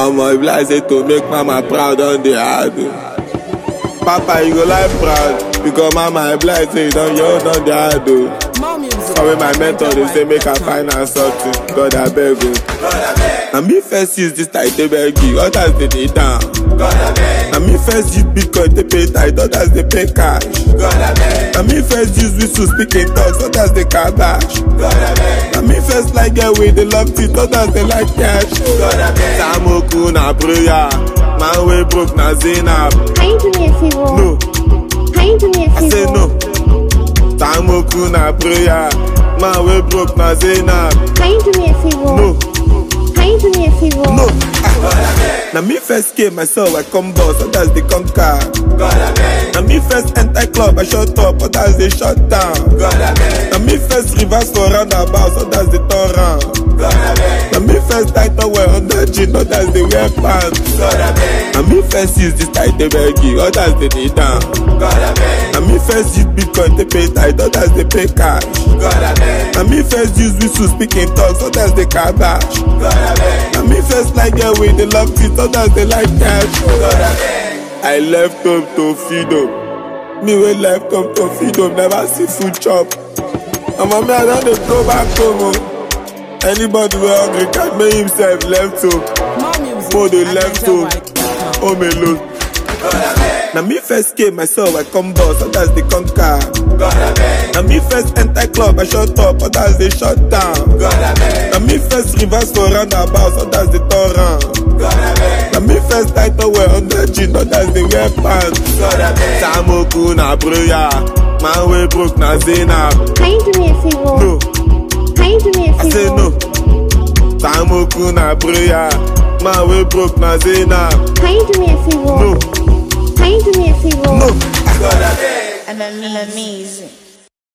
I'ma be like say to make mama proud on the hard. Papa, you go like proud because mama be like say you don't on the hard. Sorry, my mentor, they say make a finance something. God, I beg you. And me first use this tight, they beg you. Others, they need down. And me first use Bitcoin, they pay tight. Others, they pay cash. And me first use whistle speaking talks. Others, they cabash. And me first like get way, they love it. Others, they like cash. Samoku na prayer. Man, we broke na Zainab. Can you do me a favor? No. Can you do me a favor? I say no. Samoku na prayer. Man, we broke na Zainab. Can you do me a favor? No. Can you do me a favor? No. Now me first came myself, I come boss, others they conquer. Now me first enter club, I shut up, others they shut down. Now me first reverse for roundabouts, others they turn round. Now me first tighten wear under jean, others they wear pants. Now me first use this tight they beg you, others they need down. Now me first use Bitcoin they pay tight, others they pay cash. Now me first use whistle speaking talks, others they cabash. Now me first like get way, they love it, others they like cash. I left home to feed them. Me we left home to feed them, never see food chop. And my man I don't go back home. Anybody who hungry can make himself left home. For the left home, home alone. Now me first came myself, I come boss, others they conquer. Now me first enter club, I shut up, others they shut down. Now me first reverse for roundabouts, others they turn round. Now me first tighten wear under jean, others they wear pants. Samoku na prayer, man we broke na Zainab. Can you do me a favor? No. Can you do me a favor? I say no. Samoku na prayer, man we broke na Zainab. Can you do me a favor? No. Can you do me a favor? No. I'm amazing.